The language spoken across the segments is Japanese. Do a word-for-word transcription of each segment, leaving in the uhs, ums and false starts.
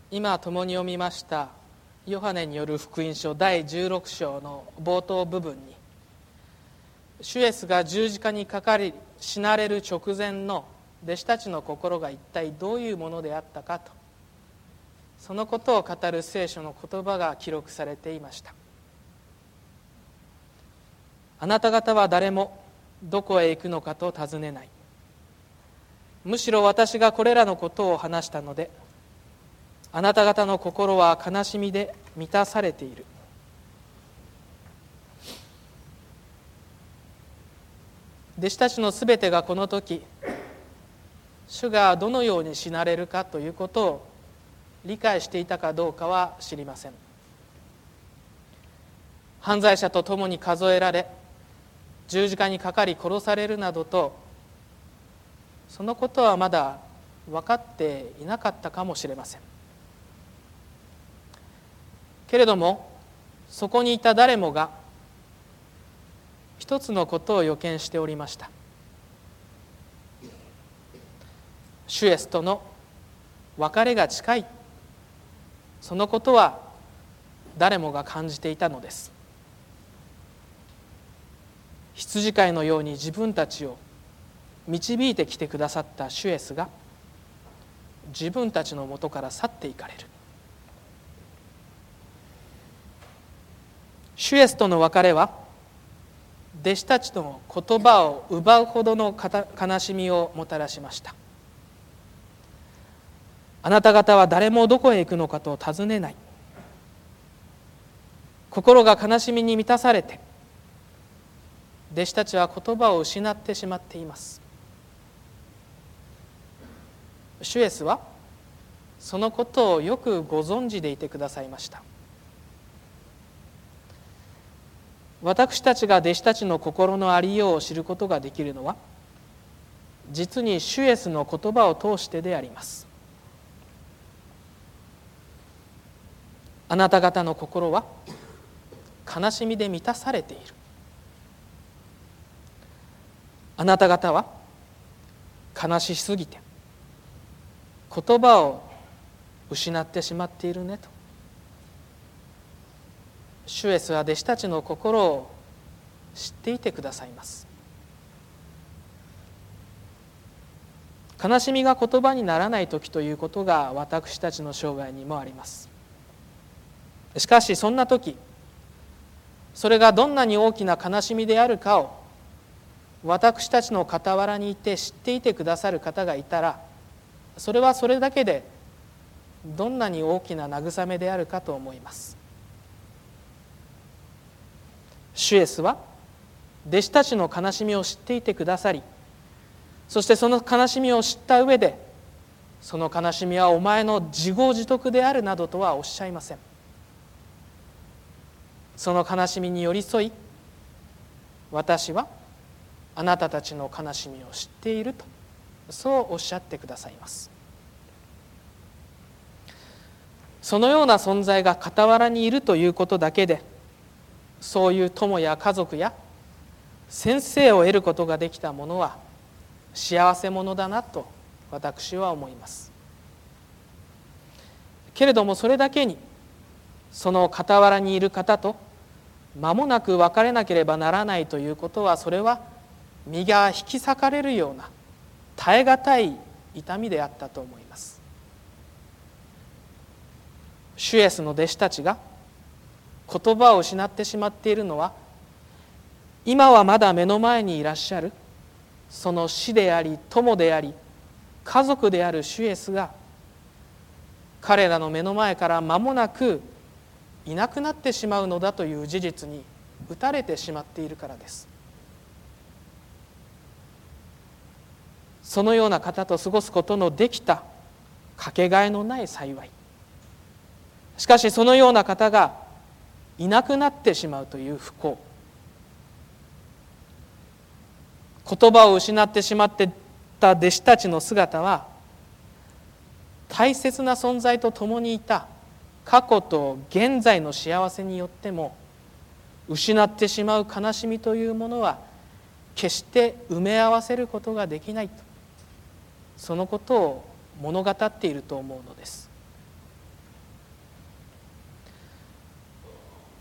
今共に読みましたヨハネによる福音書だいじゅうろく章の冒頭部分に、主イエスが十字架にかかり死なれる直前の弟子たちの心が一体どういうものであったかと、そのことを語る聖書の言葉が記録されていました。あなた方は誰もどこへ行くのかと尋ねない。むしろ私がこれらのことを話したので、あなた方の心は悲しみで満たされている。弟子たちのすべてがこの時、主がどのように死なれるかということを理解していたかどうかは知りません。犯罪者と共に数えられ、十字架にかかり殺されるなどと、そのことはまだ分かっていなかったかもしれません。けれども、そこにいた誰もが一つのことを予見しておりました。主イエスとの別れが近い、そのことは誰もが感じていたのです。羊飼いのように自分たちを導いてきてくださった主イエスが自分たちのもとから去っていかれる。主イエスとの別れは弟子たちの言葉を奪うほどの悲しみをもたらしました。あなた方は誰もどこへ行くのかと尋ねない。心が悲しみに満たされて、弟子たちは言葉を失ってしまっています。主イエスはそのことをよくご存知でいてくださいました。私たちが弟子たちの心のありようを知ることができるのは、実に主イエスの言葉を通してであります。あなた方の心は悲しみで満たされている。あなた方は悲しすぎて言葉を失ってしまっているねと、主イエスは弟子たちの心を知っていてくださいます。悲しみが言葉にならない時ということが私たちの生涯にもあります。しかしそんな時、それがどんなに大きな悲しみであるかを私たちの傍らにいて知っていてくださる方がいたら、それはそれだけでどんなに大きな慰めであるかと思います。主イエスは弟子たちの悲しみを知っていてくださり、そしてその悲しみを知った上で、その悲しみはお前の自業自得であるなどとはおっしゃいません。その悲しみに寄り添い、私はあなたたちの悲しみを知っていると、そうおっしゃってくださいます。そのような存在が傍らにいるということだけで、そういう友や家族や先生を得ることができた者は幸せ者だなと私は思います。けれどもそれだけに、その傍らにいる方と間もなく別れなければならないということは、それは身が引き裂かれるような耐え難い痛みであったと思います。主イエスの弟子たちが言葉を失ってしまっているのは、今はまだ目の前にいらっしゃるその師であり友であり家族である主イエスが、彼らの目の前から間もなくいなくなってしまうのだという事実に打たれてしまっているからです。そのような方と過ごすことのできたかけがえのない幸い。しかしそのような方がいなくなってしまうという不幸。言葉を失ってしまっていた弟子たちの姿は、大切な存在と共にいた過去と現在の幸せによっても失ってしまう悲しみというものは決して埋め合わせることができないと、そのことを物語っていると思うのです。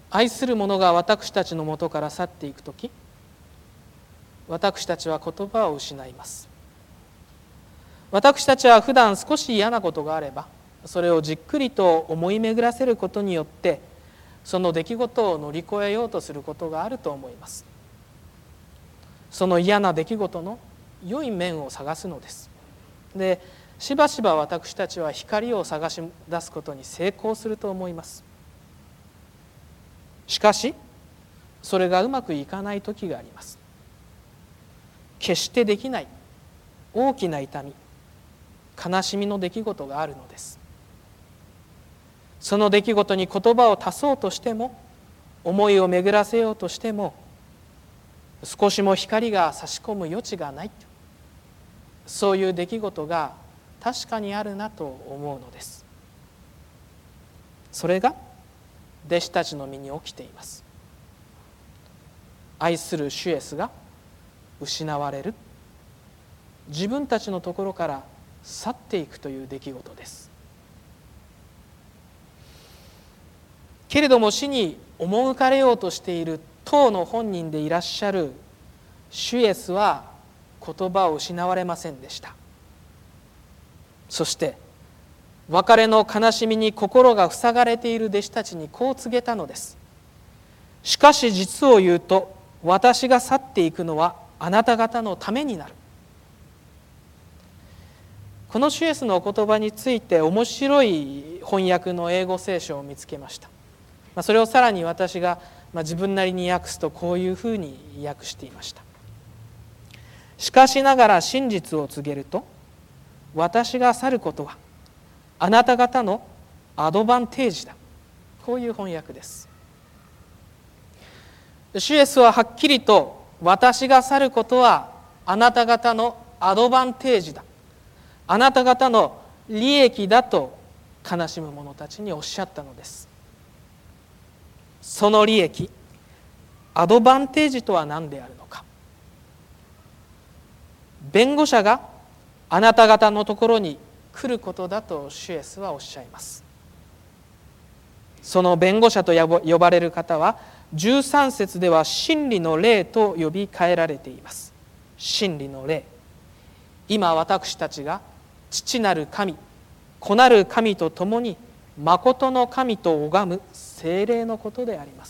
愛する者が私たちのもとから去っていくとき、私たちは言葉を失います。私たちは普段少し嫌なことがあれば、それをじっくりと思い巡らせることによってその出来事を乗り越えようとすることがあると思います。その嫌な出来事の良い面を探すのです。で、しばしば私たちは光を探し出すことに成功すると思います。しかしそれがうまくいかない時があります。決してできない大きな痛み、悲しみの出来事があるのです。その出来事に言葉を足そうとしても、思いを巡らせようとしても、少しも光が差し込む余地がない、そういう出来事が確かにあるなと思うのです。それが弟子たちの身に起きています。愛する主イエスが失われる、自分たちのところから去っていくという出来事です。けれども死に赴かれようとしている当の本人でいらっしゃる主イエスは言葉を失われませんでした。そして別れの悲しみに心が塞がれている弟子たちにこう告げたのです。しかし実を言うと、私が去っていくのはあなた方のためになる。この主イエスのお言葉について面白い翻訳の英語聖書を見つけました。それをさらに私が自分なりに訳すとこういうふうに訳していました。しかしながら真実を告げると、私が去ることはあなた方のアドバンテージだ。こういう翻訳です。主イエスははっきりと、私が去ることはあなた方のアドバンテージだ、あなた方の利益だと悲しむ者たちにおっしゃったのです。その利益、アドバンテージとは何であるのか。弁護者があなた方のところに来ることだと主イエスはおっしゃいます。その弁護者と呼ばれる方はじゅうさん節では真理の霊と呼び替えられています。真理の霊、今私たちが父なる神、子なる神と共に誠の神と拝む聖霊のことであります。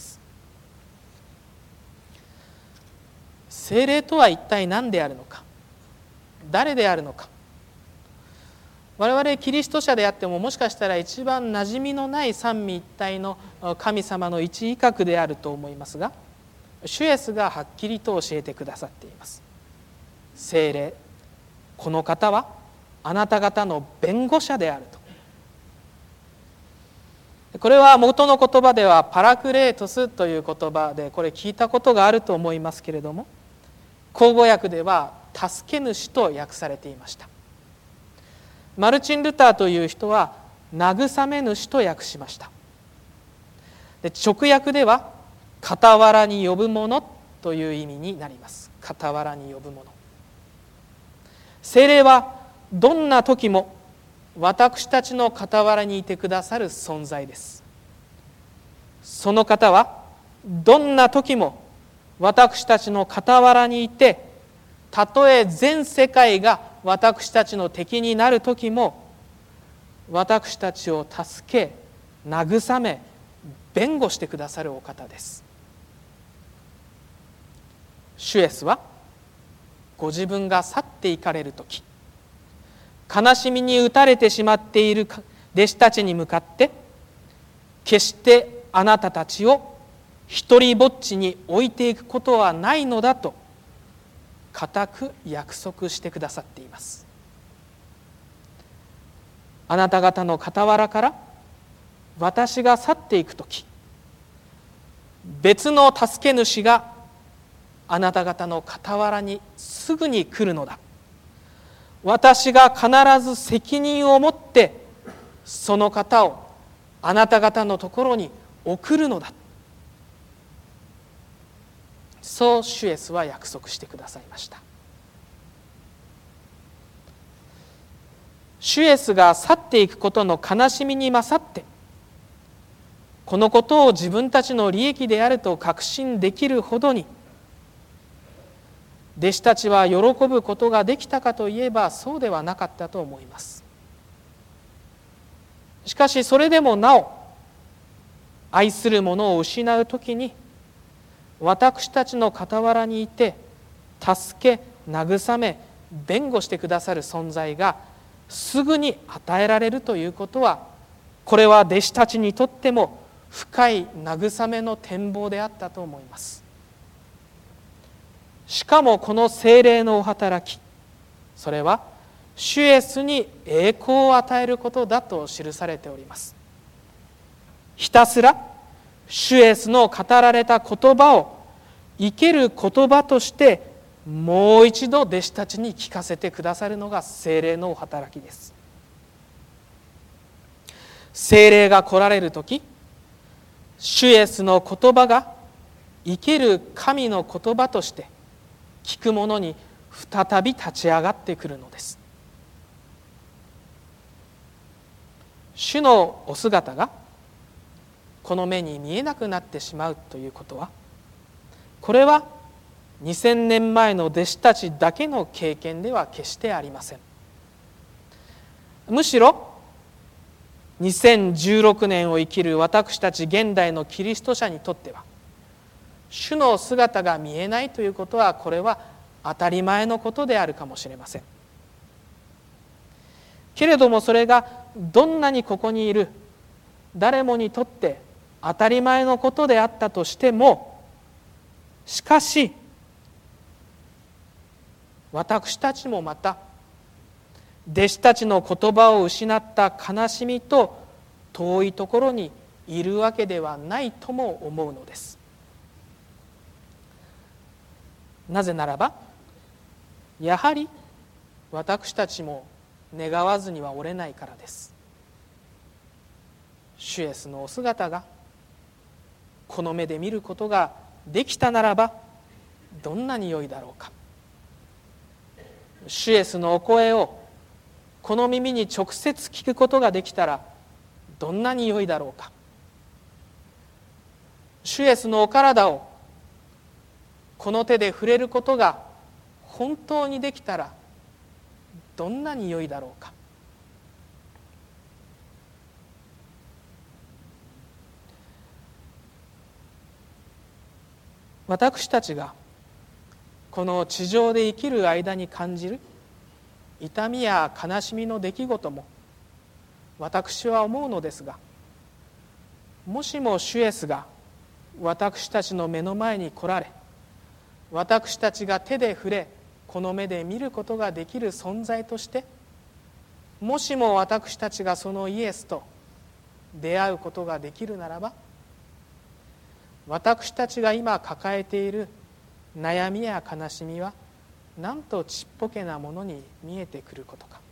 聖霊とは一体何であるのか、誰であるのか。我々キリスト者であっても、もしかしたら一番馴染みのない三位一体の神様の一位格であると思いますが、主イエスがはっきりと教えてくださっています。聖霊、この方はあなた方の弁護者であると。これは元の言葉ではパラクレートスという言葉で、これ聞いたことがあると思いますけれども、口語訳では助け主と訳されていました。マルチン・ルターという人は慰め主と訳しました。で、直訳では傍らに呼ぶ者という意味になります。傍らに呼ぶ者。聖霊はどんな時も私たちの傍らにいてくださる存在です。その方はどんな時も私たちの傍らにいて、たとえ全世界が私たちの敵になる時も、私たちを助け、慰め、弁護してくださるお方です。主イエスはご自分が去っていかれる時、悲しみに打たれてしまっている弟子たちに向かって、決してあなたたちを一りぼっちに置いていくことはないのだと固く約束してくださっています。あなた方の傍らから私が去っていくとき、別の助け主があなた方の傍らにすぐに来るのだ。私が必ず責任を持ってその方をあなた方のところに送るのだ。そう主イエスは約束してくださいました。主イエスが去っていくことの悲しみに勝って、 このことを自分たちの利益であると確信できるほどに弟子たちは喜ぶことができたかといえばそうではなかったと思います。しかしそれでもなお愛する者を失うときに私たちの傍らにいて助け慰め弁護してくださる存在がすぐに与えられるということは、これは弟子たちにとっても深い慰めの展望であったと思います。しかもこの聖霊のお働き、それは主イエスに栄光を与えることだと記されております。ひたすら主イエスの語られた言葉を生ける言葉としてもう一度弟子たちに聞かせてくださるのが聖霊のお働きです。聖霊が来られるとき、主イエスの言葉が生ける神の言葉として聞く者に再び立ち上がってくるのです。主のお姿がこの目に見えなくなってしまうということは、これはにせんねんまえの弟子たちだけの経験では決してありません。むしろにせんじゅうろくねんを生きる私たち現代のキリスト者にとっては、主の姿が見えないということは、これは当たり前のことであるかもしれません。けれどもそれがどんなにここにいる誰もにとって当たり前のことであったとしても、しかし私たちもまた弟子たちの言葉を失った悲しみと遠いところにいるわけではないとも思うのです。なぜならば、やはり私たちも願わずにはおれないからです。主イエスのお姿がこの目で見ることができたならばどんなに良いだろうか。主イエスのお声をこの耳に直接聞くことができたらどんなに良いだろうか。主イエスのお体をこの手で触れることが本当にできたらどんなに良いだろうか。私たちがこの地上で生きる間に感じる痛みや悲しみの出来事も、私は思うのですが、もしも主イエスが私たちの目の前に来られ、私たちが手で触れこの目で見ることができる存在として、もしも私たちがそのイエスと出会うことができるならば、私たちが今抱えている悩みや悲しみはなんとちっぽけなものに見えてくることか。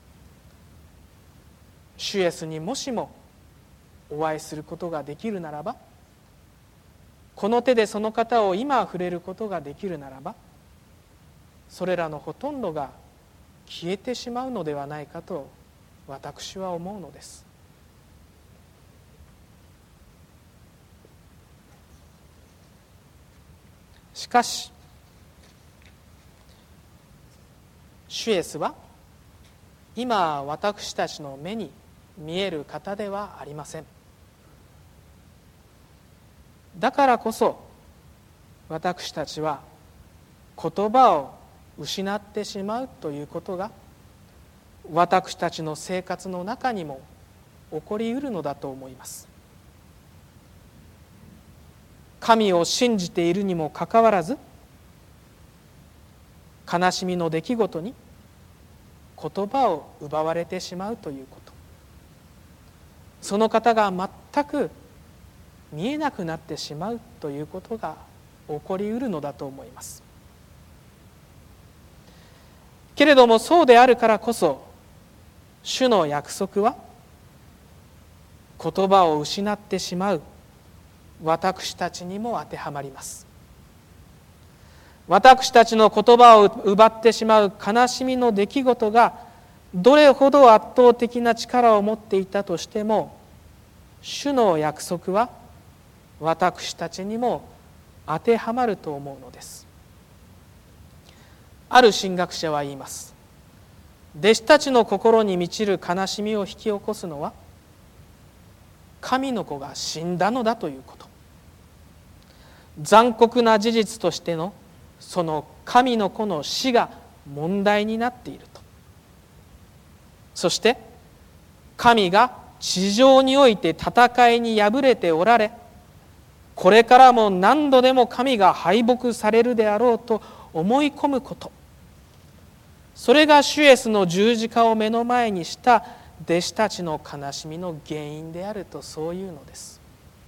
主イエスにもしもお会いすることができるならば、この手でその方を今触れることができるならば、それらのほとんどが消えてしまうのではないかと私は思うのです。しかし主イエスは今私たちの目に見える方ではありません。だからこそ私たちは言葉を失ってしまうということが私たちの生活の中にも起こりうるのだと思います。神を信じているにもかかわらず、悲しみの出来事に言葉を奪われてしまうということ、その方が全く見えなくなってしまうということが起こりうるのだと思います。けれどもそうであるからこそ、主の約束は言葉を失ってしまう私たちにも当てはまります。私たちの言葉を奪ってしまう悲しみの出来事がどれほど圧倒的な力を持っていたとしても、 主の約束は私たちにも当てはまると思うのです。ある神学者は言います。弟子たちの心に満ちる悲しみを引き起こすのは神の子が死んだのだということ。残酷な事実としてのその神の子の死が問題になっていると。そして神が地上において戦いに敗れておられ、これからも何度でも神が敗北されるであろうと思い込むこと、それが主イエスの十字架を目の前にした弟子たちの悲しみの原因であると、そういうのです。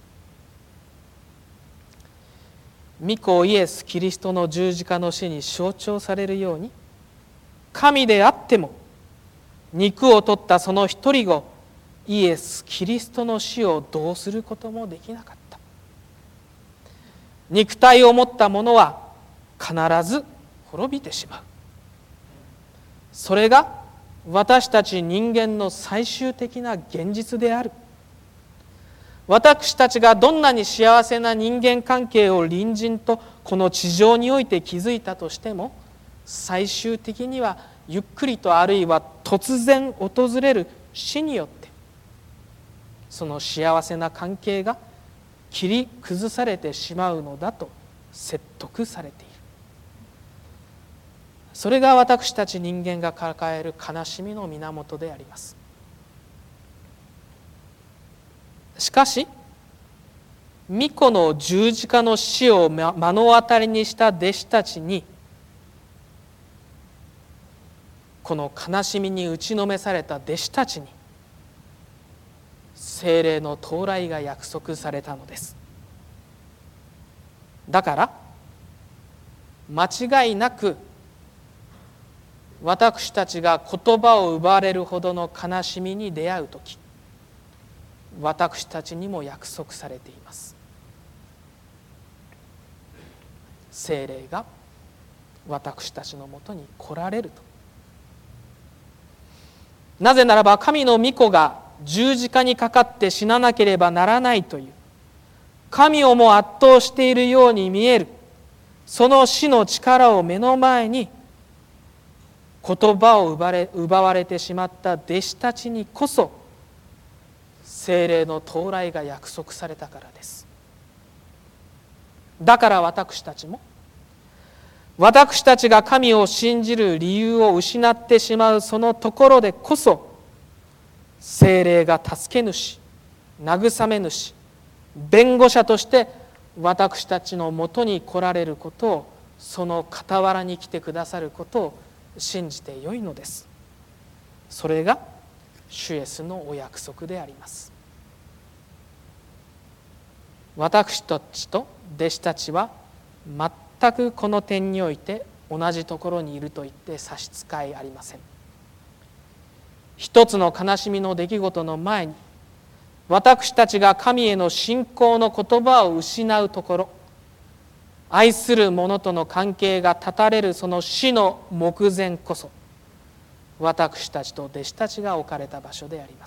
御子イエス・キリストの十字架の死に象徴されるように、神であっても肉を取ったその一人子イエス・キリストの死をどうすることもできなかった。肉体を持った者は必ず滅びてしまう。それが私たち人間の最終的な現実である。私たちがどんなに幸せな人間関係を隣人とこの地上において築いたとしても、最終的にはゆっくりとあるいは突然訪れる死によってその幸せな関係が切り崩されてしまうのだと説得されている。それが私たち人間が抱える悲しみの源であります。しかし御子の十字架の死を目の当たりにした弟子たちに、この悲しみに打ちのめされた弟子たちに聖霊の到来が約束されたのです。だから間違いなく私たちが言葉を奪われるほどの悲しみに出会うとき、私たちにも約束されています。聖霊が私たちのもとに来られると。なぜならば神の御子が十字架にかかって死ななければならないという、神をも圧倒しているように見えるその死の力を目の前に、言葉を奪われ、奪われてしまった弟子たちにこそ聖霊の到来が約束されたからです。だから私たちも、私たちが神を信じる理由を失ってしまうそのところでこそ、聖霊が助け主、慰め主、弁護者として私たちのもとに来られることを、その傍らに来てくださることを信じてよいのです。それが主イエスのお約束であります。私たちと弟子たちは全くこの点において同じところにいると言って差し支えありません。一つの悲しみの出来事の前に、私たちが神への信仰の言葉を失うところ、愛する者との関係が断たれるその死の目前こそ、私たちと弟子たちが置かれた場所であります。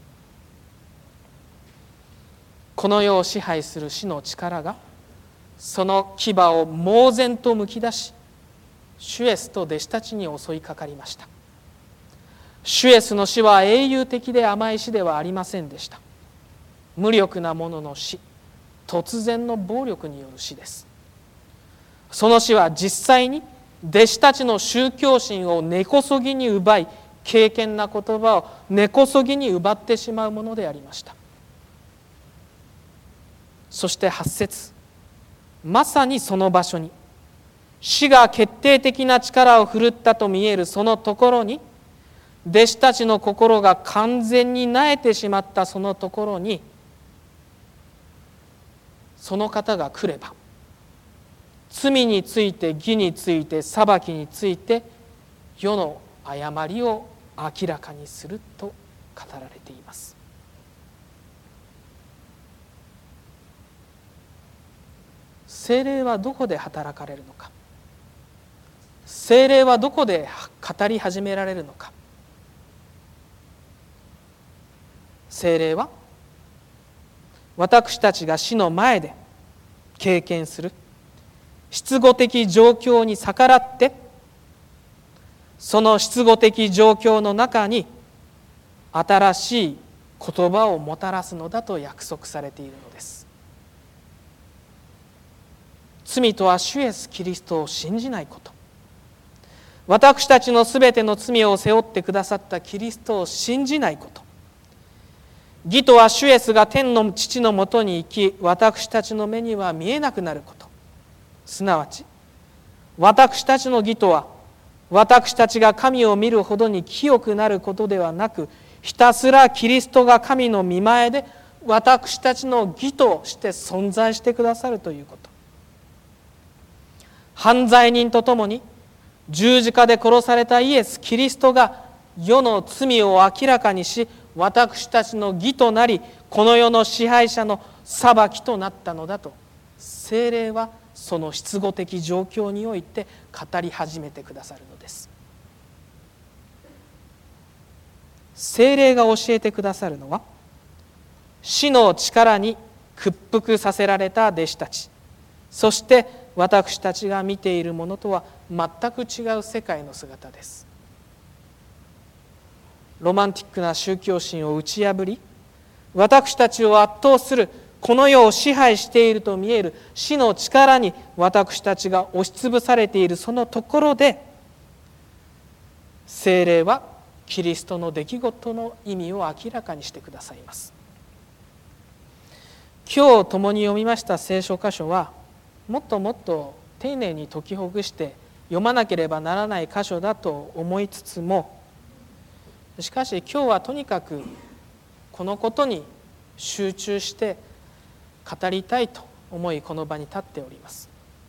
この世を支配する死の力がその牙を猛然とむき出し、主イエスと弟子たちに襲いかかりました。主イエスの死は英雄的で甘い死ではありませんでした。無力な者の死、突然の暴力による死です。その死は実際に弟子たちの宗教心を根こそぎに奪い、敬虔な言葉を根こそぎに奪ってしまうものでありました。そしてはち節、まさにその場所に、死が決定的な力を振るったと見えるそのところに、弟子たちの心が完全に萎えてしまったそのところに、その方が来れば、罪について義について裁きについて世の誤りを明らかにすると語られています。聖霊はどこで働かれるのか、聖霊はどこで語り始められるのか。聖霊は私たちが死の前で経験する失語的状況に逆らって、その失語的状況の中に新しい言葉をもたらすのだと約束されているのです。罪とは主イエスキリストを信じないこと、私たちのすべての罪を背負ってくださったキリストを信じないこと、義とは主イエスが天の父のもとに行き、私たちの目には見えなくなること、すなわち私たちの義とは私たちが神を見るほどに清くなることではなく、ひたすらキリストが神の御前で私たちの義として存在してくださるということ。犯罪人とともに十字架で殺されたイエス・キリストが世の罪を明らかにし、私たちの義となり、この世の支配者の裁きとなったのだと、聖霊はその失語的状況において語り始めてくださるのです。聖霊が教えてくださるのは、死の力に屈服させられた弟子たち、そして私たちが見ているものとは全く違う世界の姿です。ロマンティックな宗教心を打ち破り、私たちを圧倒するこの世を支配していると見える死の力に私たちが押しつぶされているそのところで、聖霊はキリストの出来事の意味を明らかにしてくださいます。今日共に読みました聖書箇所は、もっともっと丁寧に解きほぐして読まなければならない箇所だと思いつつも、しかし今日はとにかくこのことに集中して語りたいと思い、この場に立っております。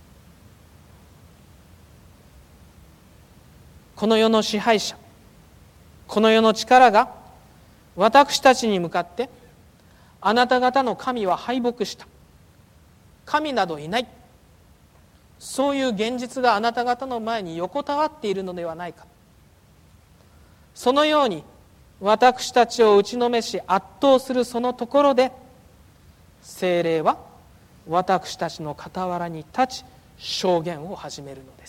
この世の支配者、この世の力が私たちに向かって、あなた方の神は敗北した、神などいない、そういう現実があなた方の前に横たわっているのではないか。そのように私たちを打ちのめし圧倒するそのところで、聖霊は私たちの傍らに立ち証言を始めるのです。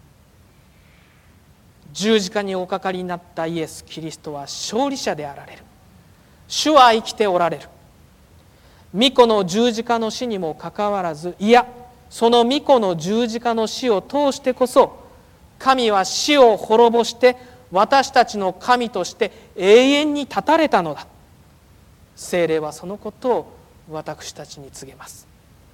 十字架におかかりになったイエス・キリストは勝利者であられる。主は生きておられる。御子の十字架の死にもかかわらず、いや、その御子の十字架の死を通してこそ、神は死を滅ぼして私たちの神として永遠に立たれたのだ。聖霊はそのことを私たちに告げます。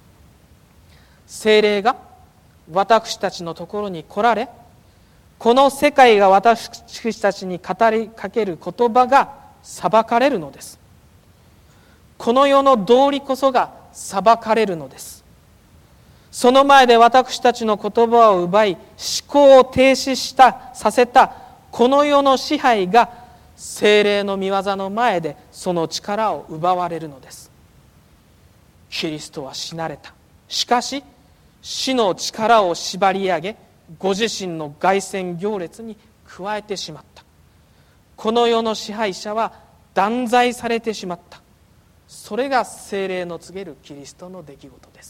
聖霊が私たちのところに来られ、この世界が私たちに語りかける言葉が裁かれるのです。この世の道理こそが裁かれるのです。その前で私たちの言葉を奪い、思考を停止したさせたこの世の支配が聖霊の御業の前でその力を奪われるのです。キリストは死なれた。しかし死の力を縛り上げ、ご自身の凱旋行列に加えてしまった。この世の支配者は断罪されてしまった。それが聖霊の告げるキリストの出来事です。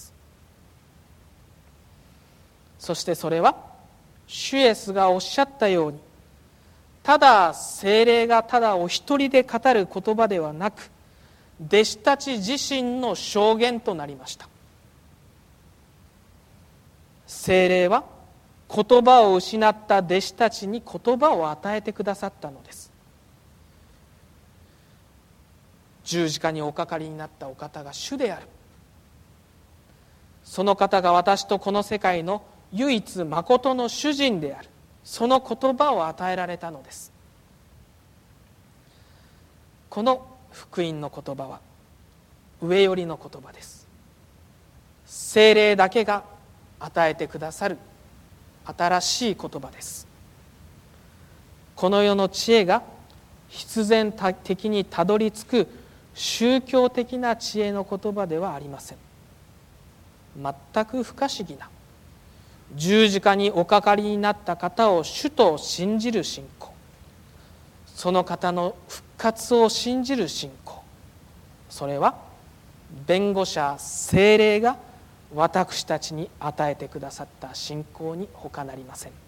そしてそれは主イエスがおっしゃったように、ただ聖霊がただお一人で語る言葉ではなく、弟子たち自身の証言となりました。聖霊は言葉を失った弟子たちに言葉を与えてくださったのです。十字架におかかりになったお方が主である。その方が私とこの世界の唯一誠の主人である。その言葉を与えられたのです。この福音の言葉は上よりの言葉です。聖霊だけが与えてくださる新しい言葉です。この世の知恵が必然的にたどり着く宗教的な知恵の言葉ではありません。全く不可思議な十字架におかかりになった方を主と信じる信仰、その方の復活を信じる信仰、それは弁護者聖霊が私たちに与えてくださった信仰に他なりません。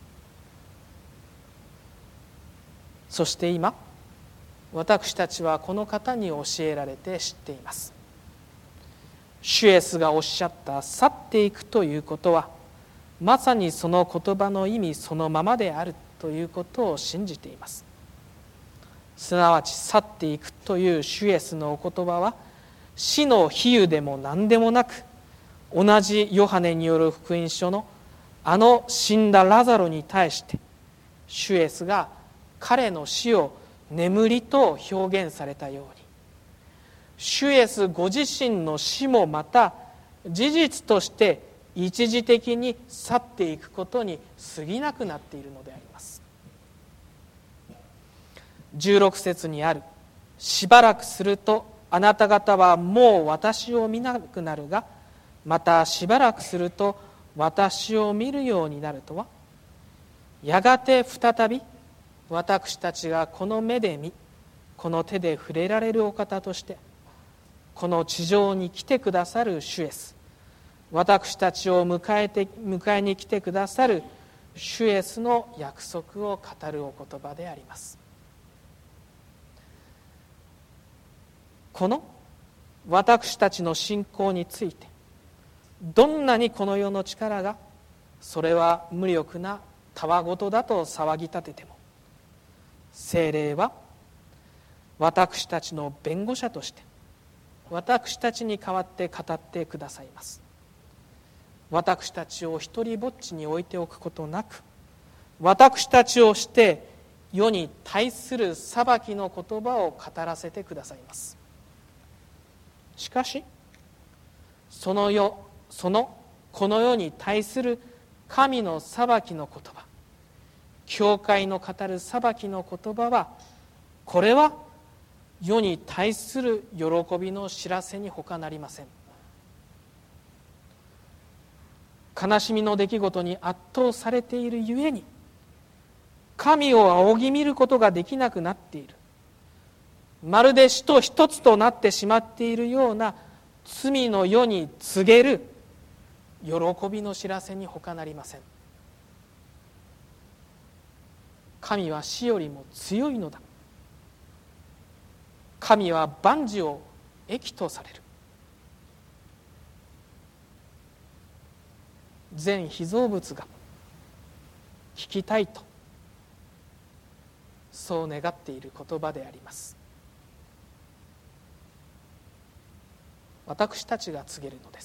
そして今、私たちはこの方に教えられて知っています。主イエスがおっしゃった去っていくということは、まさにその言葉の意味そのままであるということを信じています。すなわち去っていくという主イエスのお言葉は、死の比喩でも何でもなく、同じヨハネによる福音書のあの死んだラザロに対して主イエスが彼の死を眠りと表現されたように、主イエスご自身の死もまた事実として一時的に去っていくことに過ぎなくなっているのであります。じゅうろく節にある、しばらくするとあなた方はもう私を見なくなるが、またしばらくすると私を見るようになるとは、やがて再び私たちがこの目で見、この手で触れられるお方としてこの地上に来てくださる主イエス、私たちを迎えて迎えに来てくださる主イエスの約束を語るお言葉であります。この私たちの信仰について、どんなにこの世の力がそれは無力なたわごとだと騒ぎ立てても、聖霊は私たちの弁護者として私たちに代わって語ってくださいます。私たちを一りぼっちに置いておくことなく、私たちをして世に対する裁きの言葉を語らせてくださいます。しかしその世そのこの世に対する神の裁きの言葉、教会の語る裁きの言葉は、これは世に対する喜びの知らせに他なりません。悲しみの出来事に圧倒されているゆえに、神を仰ぎ見ることができなくなっている、まるで死と一つとなってしまっているような罪の世に告げる喜びの知らせに他なりません。神は死よりも強いのだ。神は万事を益とされる。全被造物が聞きたいと、そう願っている言葉であります。私たちが告げるのです。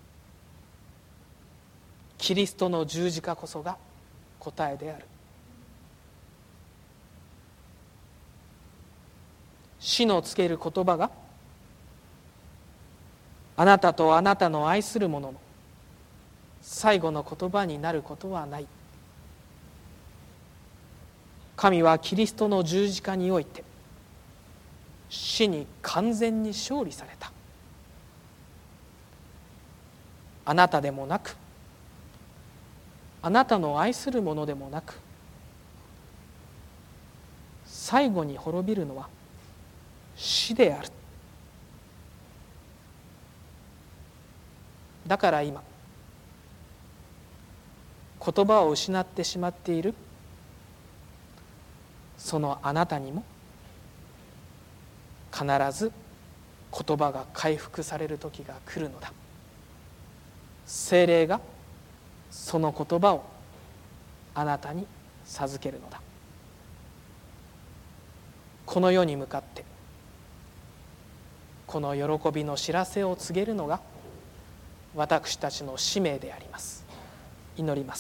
キリストの十字架こそが答えである。死の告げる言葉があなたとあなたの愛する者の最後の言葉になることはない。神はキリストの十字架において死に完全に勝利された。あなたでもなく、あなたの愛する者でもなく、最後に滅びるのは死である。だから今、言葉を失ってしまっているそのあなたにも、必ず言葉が回復される時が来るのだ。聖霊がその言葉をあなたに授けるのだ。この世に向かってこの喜びの知らせを告げるのが私たちの使命であります。祈ります。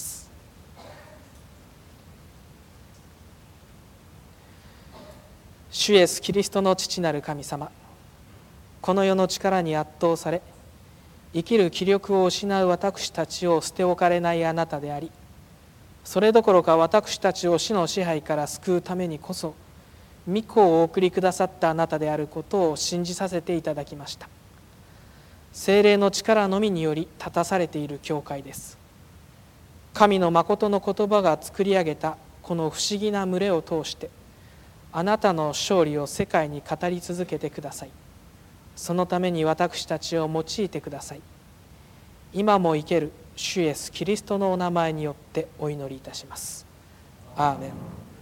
主イエスキリストの父なる神様、この世の力に圧倒され生きる気力を失う私たちを捨ておかれないあなたであり、それどころか私たちを死の支配から救うためにこそ御子をお送りくださったあなたであることを信じさせていただきました。聖霊の力のみにより立たされている教会です。神の誠の言葉が作り上げたこの不思議な群れを通して、あなたの勝利を世界に語り続けてください。 そのために私たちを用いてください。今も生ける主イエスキリストのお名前によってお祈りいたします。アーメン。